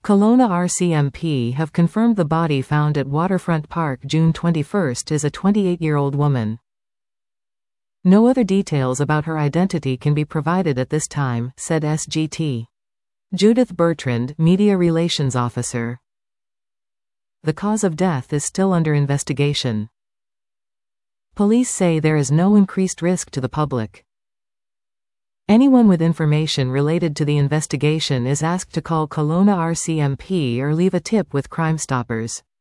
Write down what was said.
Kelowna RCMP have confirmed the body found at Waterfront Park June 21 is a 28-year-old woman. No other details about her identity can be provided at this time, said SGT. Judith Bertrand, Media Relations Officer. The cause of death is still under investigation. Police say there is no increased risk to the public. Anyone with information related to the investigation is asked to call Kelowna RCMP or leave a tip with Crime Stoppers.